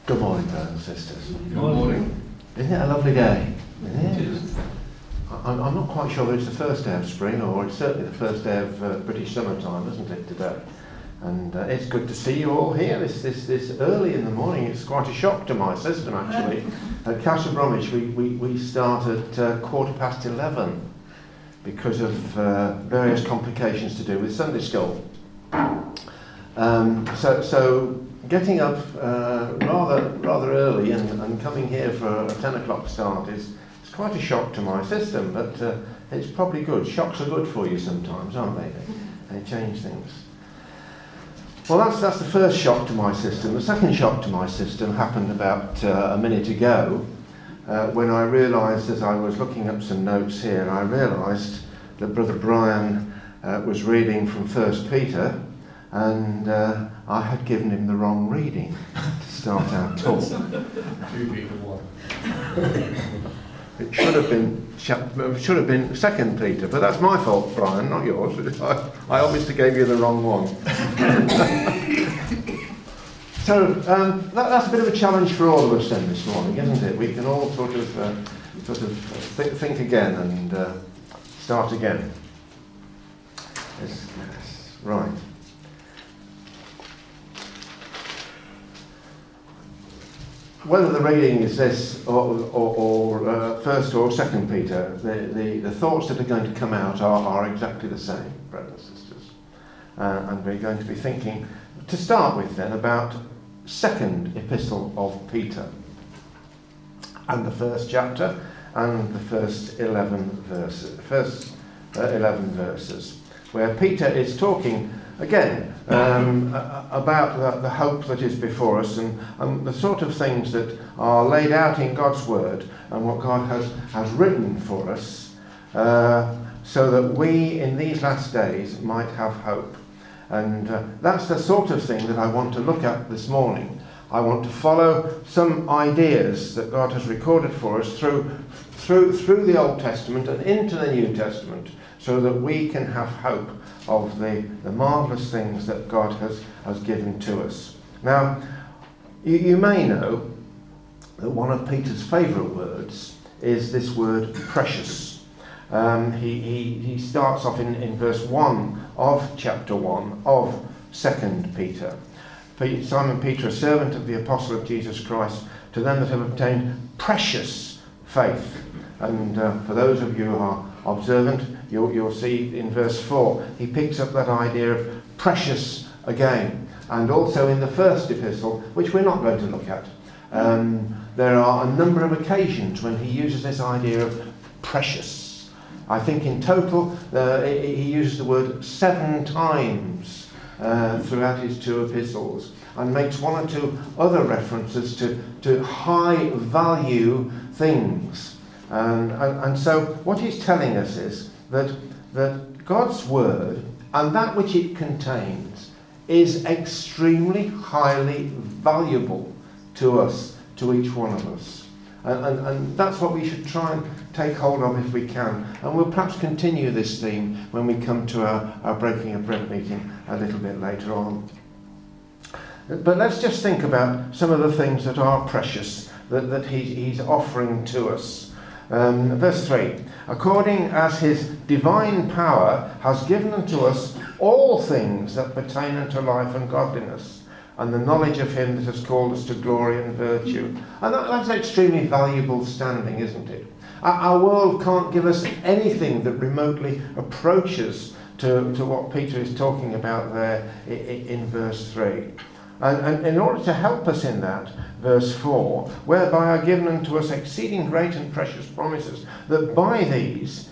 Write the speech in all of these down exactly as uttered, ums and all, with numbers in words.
Good morning, brothers and sisters. Good morning. Isn't it a lovely day? It is. I'm, I'm not quite sure it's the first day of spring, or it's certainly the first day of uh, British summertime, isn't it, today? And uh, it's good to see you all here this, this, this early in the morning. It's quite a shock to my system, actually. At Castle Bromwich, we, we, we start at uh, quarter past eleven because of uh, various complications to do with Sunday school. Um, so, so getting up uh, rather rather early and, and coming here for a ten o'clock start is it's quite a shock to my system, but uh, it's probably good. Shocks are good for you sometimes, aren't they? They, they change things. Well, that's that's the first shock to my system. The second shock to my system happened about uh, a minute ago uh, when I realised, as I was looking up some notes here, I realised that Brother Brian uh, was reading from First Peter. And uh, I had given him the wrong reading to start our talk. Two Peter one. It should have been it should have been Second Peter, but that's my fault, Brian, not yours. I, I obviously gave you the wrong one. So um, that, that's a bit of a challenge for all of us then this morning, isn't it? We can all sort of uh, sort of th- think again and uh, start again. Yes, yes, right. Whether the reading is this or, or, or uh, First or Second Peter, the, the, the thoughts that are going to come out are, are exactly the same, brothers and sisters. Uh, and we're going to be thinking, to start with then, about Second Epistle of Peter, and the first chapter, and the first eleven verses, first uh, eleven verses, where Peter is talking again um, about the, the hope that is before us and, and the sort of things that are laid out in God's Word and what God has, has written for us uh, so that we in these last days might have hope. And uh, that's the sort of thing that I want to look at this morning. I want to follow some ideas that God has recorded for us through, through, through the Old Testament and into the New Testament so that we can have hope of the, the marvellous things that God has, has given to us. Now, you, you may know that one of Peter's favourite words is this word precious. Um, he, he, he starts off in, in verse one of chapter one of Second Peter. Simon Peter, a servant of the apostle of Jesus Christ, to them that have obtained precious faith. And uh, for those of you who are observant, you'll, you'll see in verse four, he picks up that idea of precious again. And also in the first epistle, which we're not going to look at, um, there are a number of occasions when he uses this idea of precious. I think in total, uh, he uses the word seven times uh, throughout his two epistles, and makes one or two other references to, to high value things. And, and, and so what he's telling us is that, that God's Word and that which it contains is extremely highly valuable to us, to each one of us. And, and, and that's what we should try and take hold of if we can. And we'll perhaps continue this theme when we come to our, our Breaking of Bread meeting a little bit later on. But let's just think about some of the things that are precious that, that he, he's offering to us. Um, verse three, according as his divine power has given unto us all things that pertain unto life and godliness, and the knowledge of him that has called us to glory and virtue. And that, that's extremely valuable standing, isn't it? Our, our world can't give us anything that remotely approaches to, to what Peter is talking about there in, in verse three. And, and in order to help us in that, verse four, whereby are given unto us exceeding great and precious promises, that by these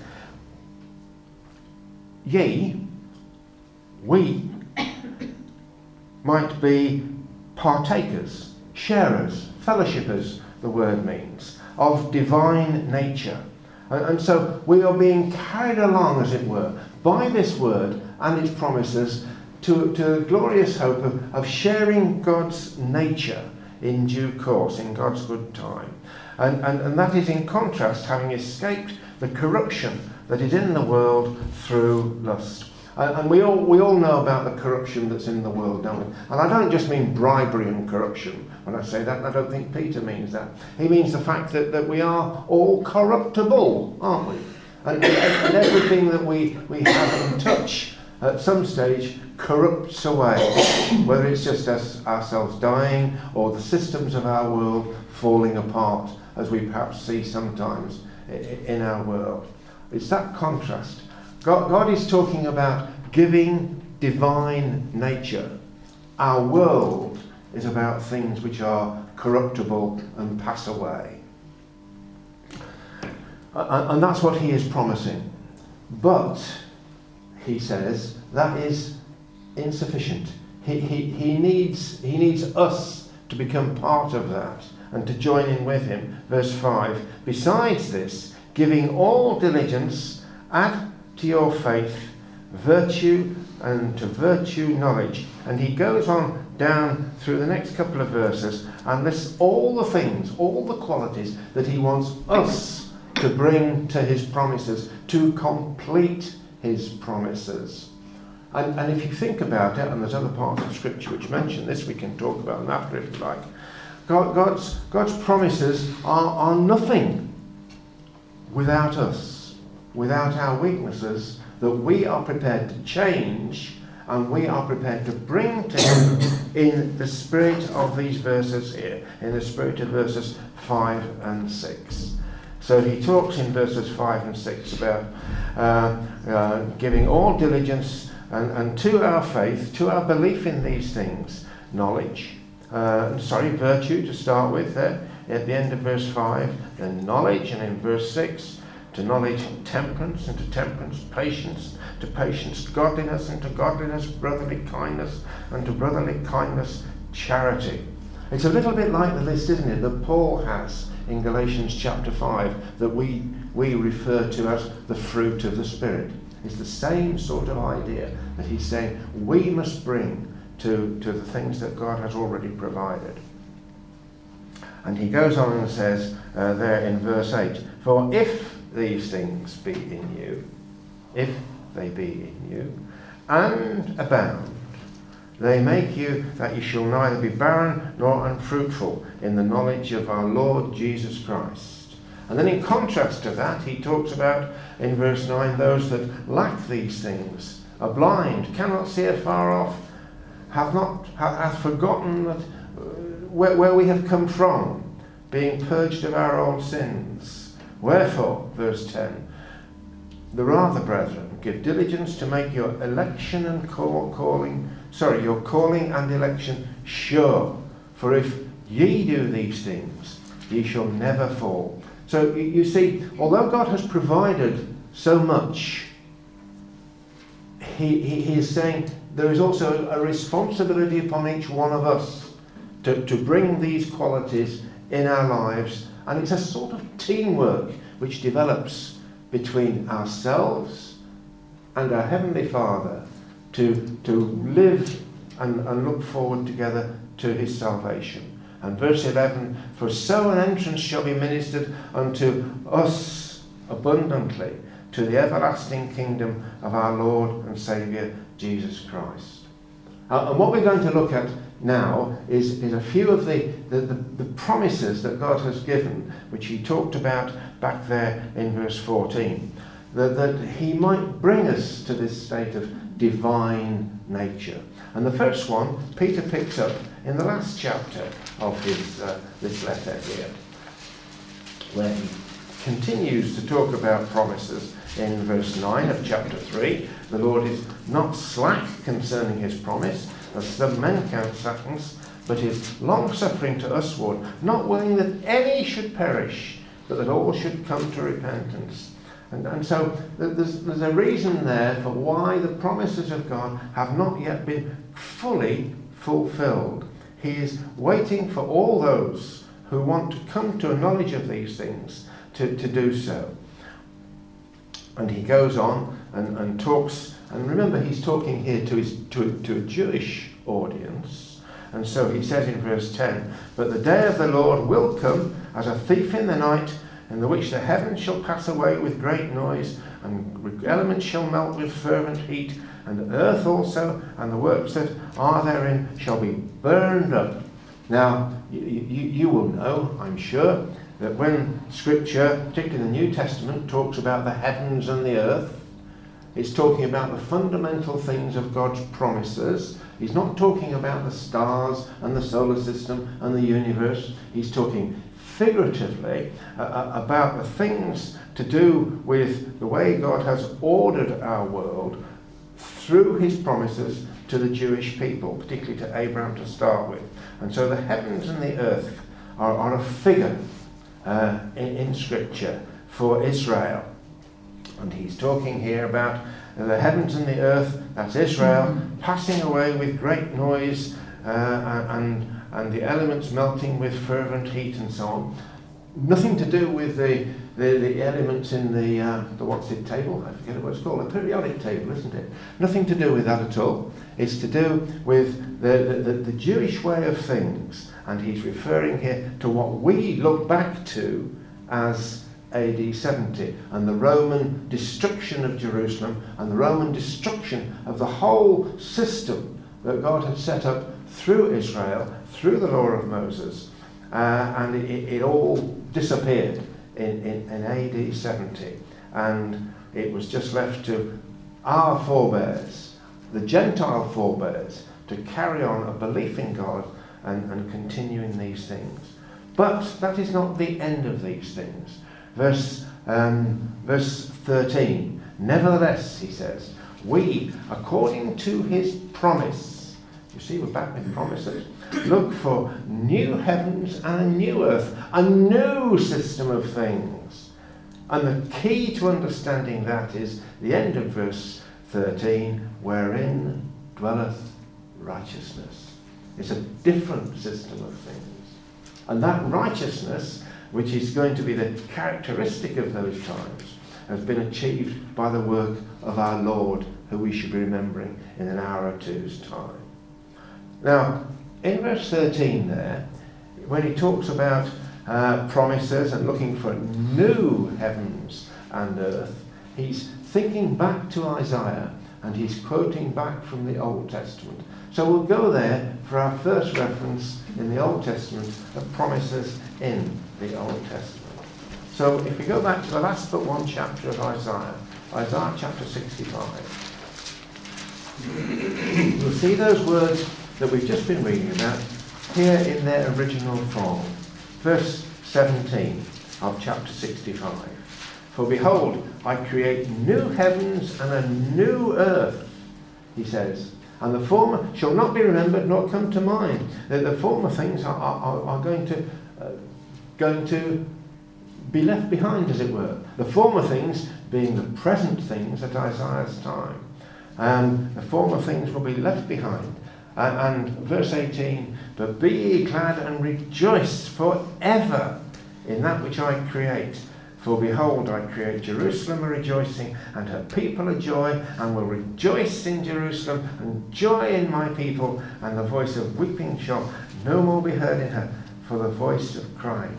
ye, we, might be partakers, sharers, fellowshippers, the word means, of divine nature. And, and so we are being carried along, as it were, by this word and its promises to, to a glorious hope of, of sharing God's nature in due course, in God's good time. And, and, and that is in contrast, having escaped the corruption that is in the world through lust. And, and we all we all know about the corruption that's in the world, don't we? And I don't just mean bribery and corruption when I say that. I don't think Peter means that. He means the fact that, that we are all corruptible, aren't we? And, and, and everything that we, we have in touch at some stage corrupts away, whether it's just us ourselves dying or the systems of our world falling apart, as we perhaps see sometimes in our world. It's that contrast. God, God is talking about giving divine nature. Our world is about things which are corruptible and pass away. And, and that's what he is promising. But, he says, that is insufficient. He, he, he, needs, he needs us to become part of that and to join in with him. Verse five, besides this, giving all diligence, add to your faith virtue, and to virtue knowledge. And he goes on down through the next couple of verses and lists all the things, all the qualities that he wants us to bring to his promises, to complete his promises. And, and if you think about it, and there's other parts of Scripture which mention this, we can talk about them after if you like. God, God's, God's promises are, are nothing without us, without our weaknesses, that we are prepared to change and we are prepared to bring to him in the spirit of these verses here, in the spirit of verses five and six. So he talks in verses five and six about uh, uh, giving all diligence and, and to our faith, to our belief in these things, knowledge, uh, sorry, virtue to start with there at the end of verse five, then knowledge, and in verse six, to knowledge temperance, and to temperance patience, to patience godliness, and to godliness brotherly kindness, and to brotherly kindness charity. It's a little bit like the list, isn't it, that Paul has in Galatians chapter five, that we, we refer to as the fruit of the Spirit. It's the same sort of idea that he's saying we must bring to, to the things that God has already provided. And he goes on and says uh, there in verse eight, for if these things be in you, if they be in you, and abound, they make you that you shall neither be barren nor unfruitful in the knowledge of our Lord Jesus Christ. And then in contrast to that, he talks about, in verse nine, those that lack these things, are blind, cannot see afar off, have not, have, have forgotten that, uh, where, where we have come from, being purged of our old sins. Wherefore, verse ten, the rather, brethren, give diligence to make your election and call, calling, sorry, your calling and election sure. For if ye do these things, ye shall never fall. So you, you see, although God has provided so much, he, he, he is saying there is also a responsibility upon each one of us to, to bring these qualities in our lives. And it's a sort of teamwork which develops between ourselves and our Heavenly Father to, to live and, and look forward together to his salvation. And verse eleven, for so an entrance shall be ministered unto us abundantly to the everlasting kingdom of our Lord and Saviour Jesus Christ. Uh, and what we're going to look at now is, is a few of the, the, the, the promises that God has given, which he talked about back there in verse fourteen, that, that he might bring us to this state of divine nature. And the first one Peter picks up in the last chapter of his uh, this letter here, where he continues to talk about promises. In verse nine of chapter three, the Lord is not slack concerning his promise, as some men count slackness, but is long-suffering to usward, not willing that any should perish, but that all should come to repentance. And, and so there's, there's a reason there for why the promises of God have not yet been fully fulfilled. He is waiting for all those who want to come to a knowledge of these things to, to do so. And he goes on and, and talks, and remember he's talking here to, his, to, to a Jewish audience. And so he says in verse ten, but the day of the Lord will come as a thief in the night, in the which the heavens shall pass away with great noise, and elements shall melt with fervent heat, and the earth also, and the works that are therein shall be burned up. Now, you, you, you will know, I'm sure, that when Scripture, particularly the New Testament, talks about the heavens and the earth, it's talking about the fundamental things of God's promises. He's not talking about the stars and the solar system and the universe. He's talking figuratively uh, about the things to do with the way God has ordered our world through his promises to the Jewish people, particularly to Abraham to start with. And so the heavens and the earth are, are a figure uh, in, in Scripture for Israel. And he's talking here about the heavens and the earth, that's Israel, passing away with great noise, uh, and, and the elements melting with fervent heat and so on. Nothing to do with the, the, the elements in the, uh, the what's it table? I forget what it's called, a periodic table, isn't it? Nothing to do with that at all. It's to do with the, the, the Jewish way of things. And he's referring here to what we look back to as A D seventy, and the Roman destruction of Jerusalem and the Roman destruction of the whole system that God had set up through Israel, through the law of Moses, uh, and it, it all disappeared in, in, in A D seventy, and it was just left to our forebears, the Gentile forebears, to carry on a belief in God and, and continue in these things. But that is not the end of these things. Verse, um, verse thirteen, nevertheless, he says, we, according to his promise, you see we're back with promises, look for new heavens and a new earth, a new system of things. And the key to understanding that is the end of verse thirteen, wherein dwelleth righteousness. It's a different system of things. And that righteousness, which is going to be the characteristic of those times, has been achieved by the work of our Lord, who we should be remembering in an hour or two's time. Now, in verse thirteen there, when he talks about uh, promises and looking for new heavens and earth, he's thinking back to Isaiah, and he's quoting back from the Old Testament. So we'll go there for our first reference in the Old Testament of promises in the Old Testament. So if we go back to the last but one chapter of Isaiah, Isaiah chapter sixty-five, you'll see those words that we've just been reading about here in their original form. Verse seventeen of chapter sixty-five. For behold, I create new heavens and a new earth, he says, and the former shall not be remembered nor come to mind. The, the former things are, are, are going to uh, going to be left behind, as it were. The former things being the present things at Isaiah's time. And the former things will be left behind. And, and verse eighteen, but be ye glad and rejoice forever in that which I create. For behold, I create Jerusalem a rejoicing, and her people a joy, and will rejoice in Jerusalem, and joy in my people, and the voice of weeping shall no more be heard in her, for the voice of crying.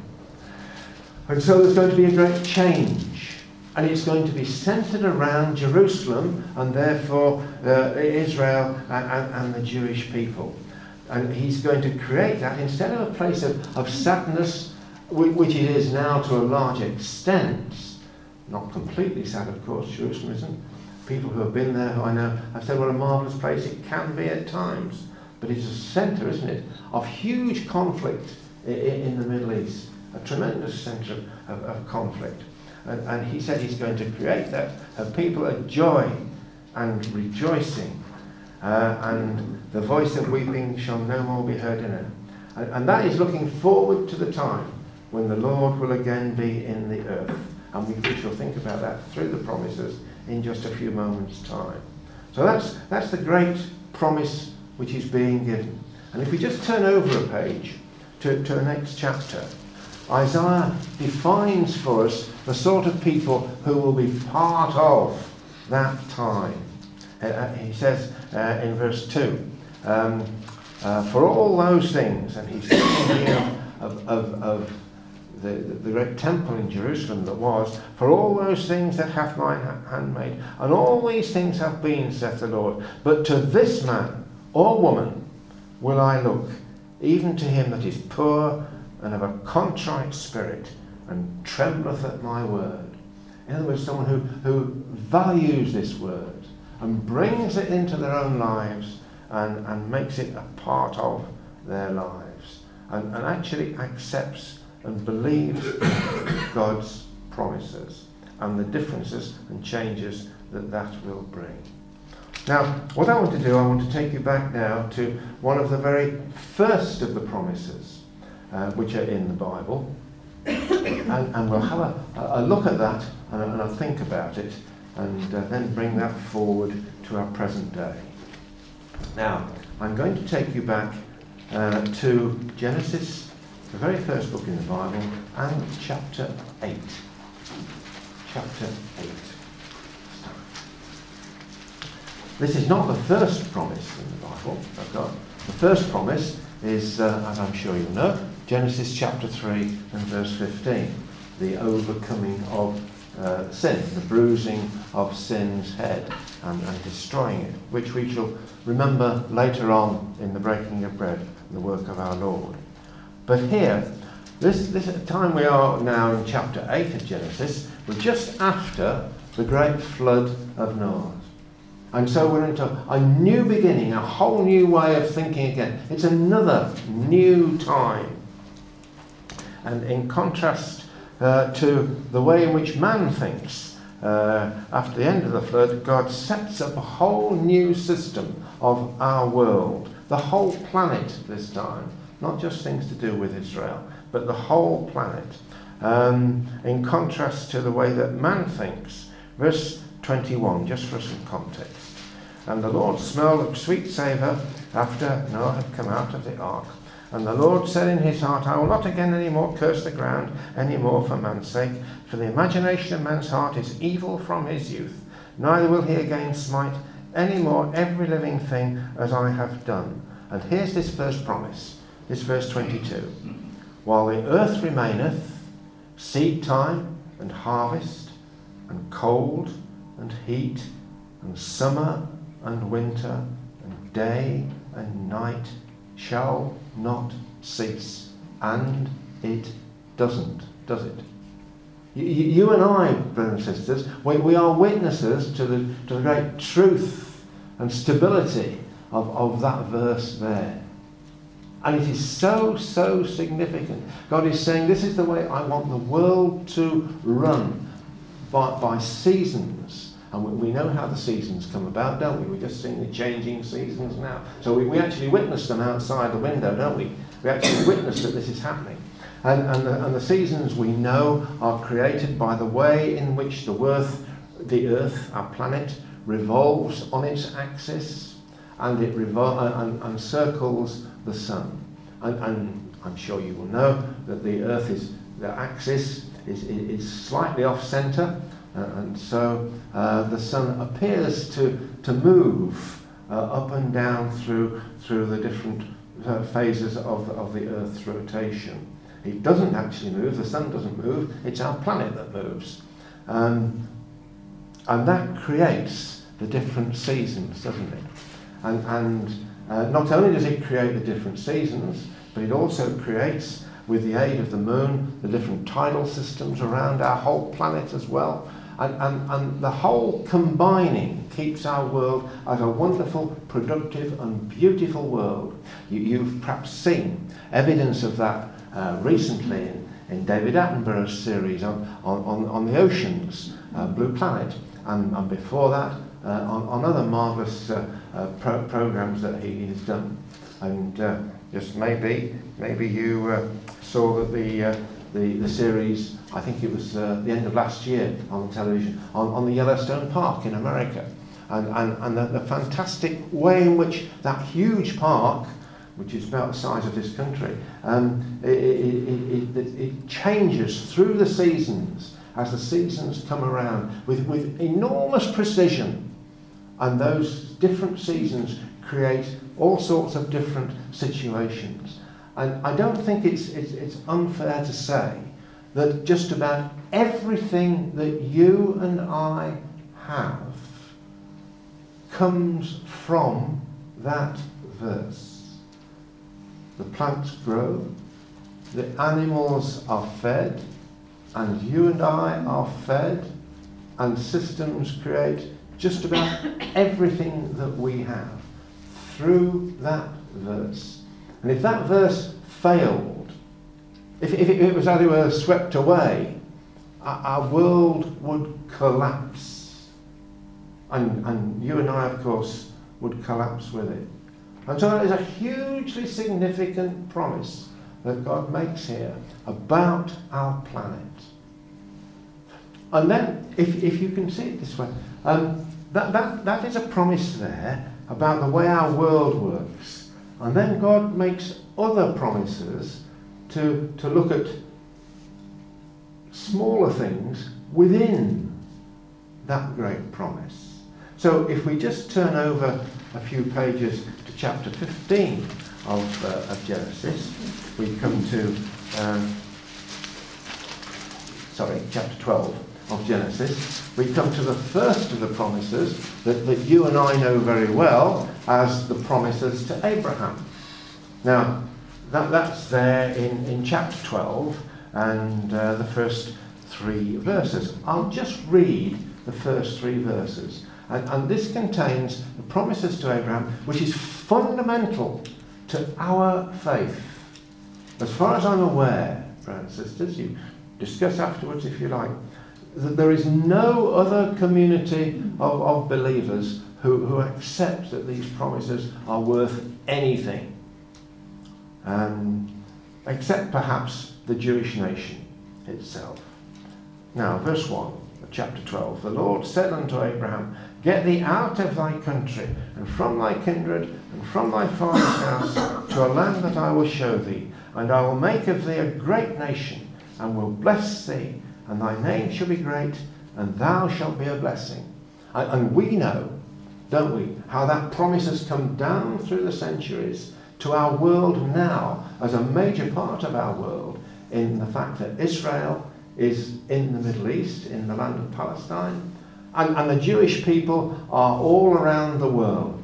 And so there's going to be a great change, and it's going to be centered around Jerusalem, and therefore uh, Israel and, and, and the Jewish people. And he's going to create that instead of a place of, of sadness, which it is now to a large extent, not completely sad, of course, Jerusalem isn't. People who have been there, who I know, have said, what a marvellous place it can be at times. But it's a centre, isn't it, of huge conflict in, in the Middle East, a tremendous centre of, of, of conflict. And, and he said he's going to create that, have people a joy and rejoicing, uh, and the voice of weeping shall no more be heard in her. And, and that is looking forward to the time when the Lord will again be in the earth. And we, we shall think about that through the promises in just a few moments' time. So that's, that's the great promise which is being given. And if we just turn over a page to, to the next chapter, Isaiah defines for us the sort of people who will be part of that time. Uh, he says uh, in verse two, um, uh, for all those things, and he's thinking of, of, of, of the, the, the great temple in Jerusalem that was, for all those things that hath mine hand made, and all these things have been, saith the Lord. But to this man or woman will I look, even to him that is poor and of a contrite spirit, and trembleth at my word. In other words, someone who, who values this word and brings it into their own lives and, and makes it a part of their lives, and, and actually accepts and believes God's promises and the differences and changes that that will bring. Now, what I want to do, I want to take you back now to one of the very first of the promises uh, which are in the Bible, and, and we'll have a, a look at that and a, and a think about it, and uh, then bring that forward to our present day. Now, I'm going to take you back uh, to Genesis, the very first book in the Bible, and chapter eight. Chapter eight. This is not the first promise in the Bible of God. The first promise is, uh, as I'm sure you know, Genesis chapter three and verse fifteen. The overcoming of uh, sin, the bruising of sin's head, and, and destroying it, which we shall remember later on in the breaking of bread, the work of our Lord. But here, this, this time we are now in chapter eight of Genesis, we're just after the great flood of Noah. And so we're into a new beginning, a whole new way of thinking again. It's another new time. And in contrast uh, to the way in which man thinks, uh, after the end of the flood, God sets up a whole new system of our world. The whole planet this time. Not just things to do with Israel, but the whole planet. Um, in contrast to the way that man thinks. Verse twenty-one, just for some context. And the Lord smelled of sweet savour after Noah had come out of the ark. And the Lord said in his heart, I will not again any more curse the ground any more for man's sake, for the imagination of man's heart is evil from his youth. Neither will he again smite any more every living thing as I have done. And here's this first promise, this verse twenty-two. While the earth remaineth, seed time and harvest, and cold and heat, and summer and winter, and day and night shall not cease. And it doesn't, does it? You, you and I, brothers and sisters, we, we are witnesses to the, to the great truth and stability of, of that verse there. And it is so, so significant. God is saying, this is the way I want the world to run, by, by seasons. And we, we know how the seasons come about, don't we? We're just seeing the changing seasons now. So we, we actually witness them outside the window, don't we? We actually witness that this is happening. And, and, the, and the seasons we know are created by the way in which the earth, the earth, our planet, revolves on its axis, and it revol- and, and circles the sun. And, and I'm sure you will know that the earth is, the axis is, is slightly off centre, uh, and so uh, the sun appears to, to move uh, up and down through, through the different uh, phases of, of the earth's rotation. It doesn't actually move, the sun doesn't move, it's our planet that moves. Um, and that creates the different seasons, doesn't it? And, and uh, not only does it create the different seasons, but it also creates, with the aid of the moon, the different tidal systems around our whole planet as well. And, and, and the whole combining keeps our world as a wonderful, productive and beautiful world. You, you've perhaps seen evidence of that uh, recently in, in David Attenborough's series on, on, on, on the oceans, uh, Blue Planet, and, and before that uh, on, on other marvellous uh, uh, pro- programmes that he has done. And uh, just maybe, maybe you uh, saw that the, uh, the the series, I think it was uh, the end of last year on television, on, on the Yellowstone Park in America, and and, and the, the fantastic way in which that huge park, which is about the size of this country, um, it, it, it, it, it changes through the seasons as the seasons come around with, with enormous precision, and those different seasons create all sorts of different situations. And I don't think it's, it's, it's unfair to say that just about everything that you and I have comes from that verse. The plants grow, the animals are fed, and you and I are fed, and systems create just about everything that we have through that verse. And if that verse failed, if, if it was, as it were, swept away, our, our world would collapse. And, and you and I, of course, would collapse with it. And so that is a hugely significant promise that God makes here about our planet. And then, if, if you can see it this way, um, that, that, that is a promise there about the way our world works. And then God makes other promises to, to look at smaller things within that great promise. So if we just turn over a few pages to chapter fifteen of, uh, of Genesis, we come to, um, sorry, chapter twelve of Genesis. We come to the first of the promises that, that you and I know very well as the promises to Abraham. Now, that, that's there in, in chapter twelve and uh, the first three verses. I'll just read the first three verses. And, and this contains the promises to Abraham, which is fundamental to our faith. As far as I'm aware, brothers and sisters, you discuss afterwards if you like, that there is no other community of, of believers who, who accept that these promises are worth anything, um, except perhaps the Jewish nation itself. Now, verse one of chapter twelve, the Lord said unto Abraham, get thee out of thy country, and from thy kindred, and from thy father's house, to a land that I will show thee, and I will make of thee a great nation, and will bless thee, and thy name shall be great, and thou shalt be a blessing. And, and we know, don't we, how that promise has come down through the centuries to our world now as a major part of our world, in the fact that Israel is in the Middle East, in the land of Palestine, and, and the Jewish people are all around the world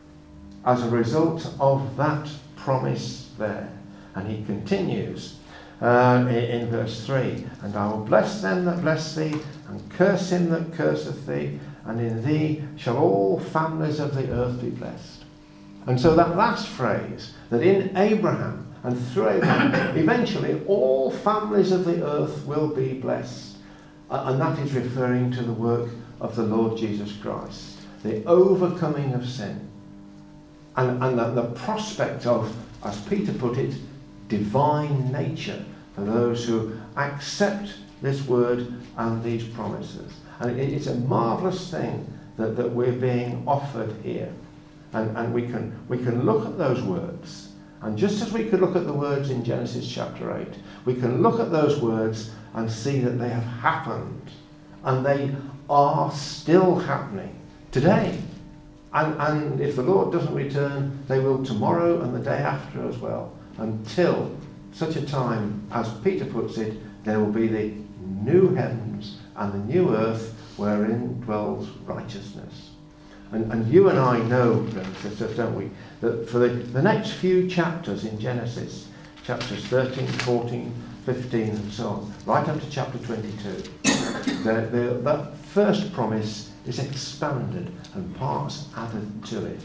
as a result of that promise there. And he continues uh, in, in verse three, and I will bless them that bless thee, and curse him that curseth thee, and in thee shall all families of the earth be blessed. And so that last phrase, that in Abraham and through Abraham, eventually all families of the earth will be blessed. And that is referring to the work of the Lord Jesus Christ, the overcoming of sin, and, and the, the prospect of, as Peter put it, divine nature for those who accept this word and these promises. And it, it's a marvellous thing that, that we're being offered here. And, and we can we can look at those words, and just as we could look at the words in Genesis chapter eight, we can look at those words and see that they have happened, and they are still happening today. And, and if the Lord doesn't return, they will tomorrow and the day after as well, until such a time, as Peter puts it, there will be the new heavens and the new earth wherein dwells righteousness. And, and you and I know, sisters, don't we, that for the, the next few chapters in Genesis, chapters thirteen, fourteen, fifteen and so on, right up to chapter twenty-two, the, the, that first promise is expanded and parts added to it.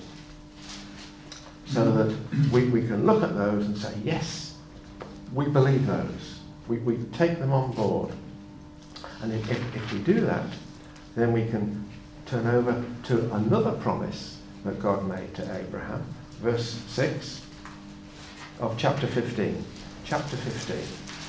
So that we, we can look at those and say, yes, we believe those. We, we take them on board. And if, if, if we do that, then we can turn over to another promise that God made to Abraham. Verse six of chapter fifteen. Chapter fifteen.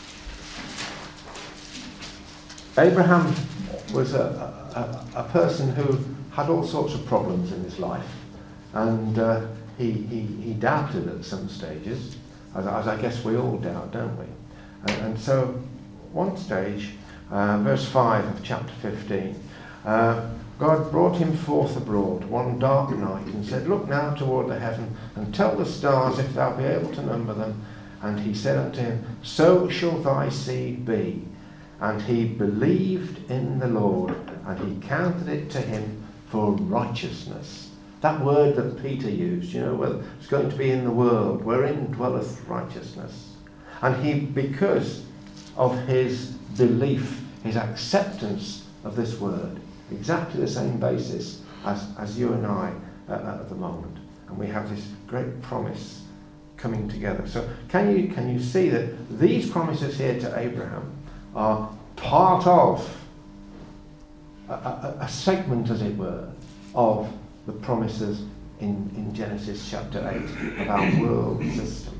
Abraham was a, a, a person who had all sorts of problems in his life. And uh, he, he, he doubted at some stages, as, as I guess we all doubt, don't we? And, and so, one stage, uh, verse five of chapter fifteen, uh, God brought him forth abroad one dark night, and said, look now toward the heaven, and tell the stars if thou be able to number them. And he said unto him, so shall thy seed be. And he believed in the Lord, and he counted it to him for righteousness. That word that Peter used, you know, well, it's going to be in the world, wherein dwelleth righteousness. And he, because of his belief, his acceptance of this word, exactly the same basis as, as you and I uh, at the moment. And we have this great promise coming together. So can you, can you see that these promises here to Abraham are part of a, a, a segment, as it were, of the promises in, in Genesis chapter eight of our world system.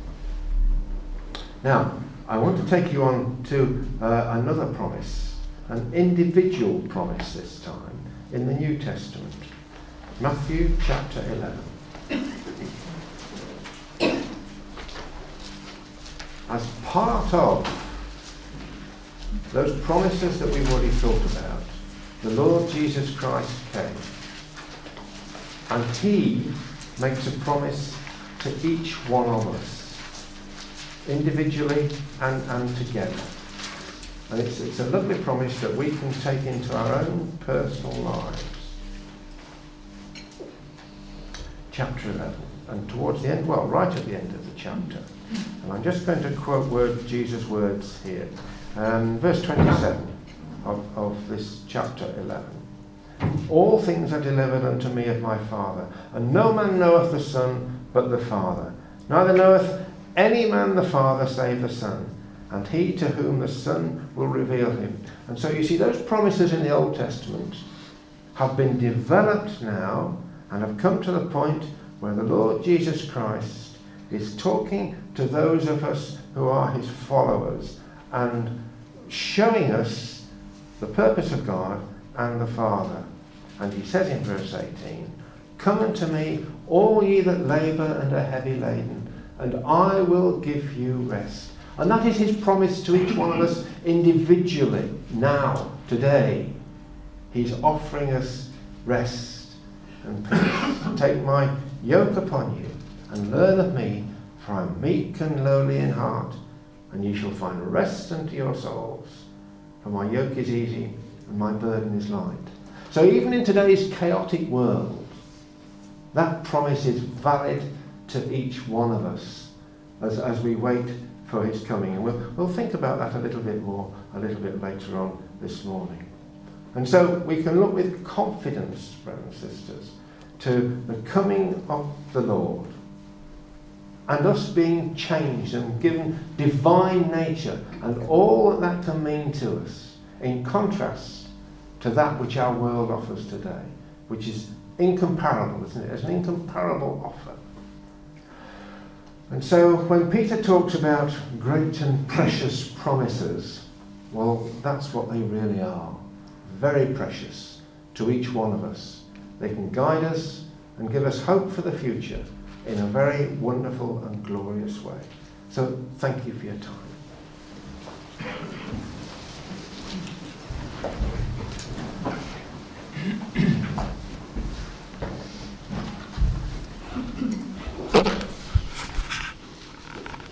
Now, I want to take you on to uh, another promise, an individual promise this time, in the New Testament. Matthew chapter eleven. As part of those promises that we've already thought about, the Lord Jesus Christ came, and he makes a promise to each one of us, individually and, and together. And it's, it's a lovely promise that we can take into our own personal lives. Chapter eleven, and towards the end, well, right at the end of the chapter. And I'm just going to quote word, Jesus' words here. Um, verse twenty-seven of, of this chapter eleven. All things are delivered unto me of my Father, and no man knoweth the Son but the Father. Neither knoweth any man the Father save the Son, and he to whom the Son will reveal him. And so you see, those promises in the Old Testament have been developed now and have come to the point where the Lord Jesus Christ is talking to those of us who are his followers and showing us the purpose of God and the Father. And he says in verse eighteen, "Come unto me, all ye that labour and are heavy laden, and I will give you rest." And that is his promise to each one of us individually, now, today. He's offering us rest and peace. "Take my yoke upon you, and learn of me, for I am meek and lowly in heart, and ye shall find rest unto your souls. For my yoke is easy, and my burden is light." So even in today's chaotic world, that promise is valid to each one of us as, as we wait for his coming. And we'll, we'll think about that a little bit more a little bit later on this morning. And so we can look with confidence, brothers and sisters, to the coming of the Lord and us being changed and given divine nature and all that that can mean to us, in contrast to that which our world offers today, which is incomparable, isn't it? It's an incomparable offer. And so when Peter talks about great and precious promises, well, that's what they really are. Very precious to each one of us. They can guide us and give us hope for the future in a very wonderful and glorious way. So thank you for your time.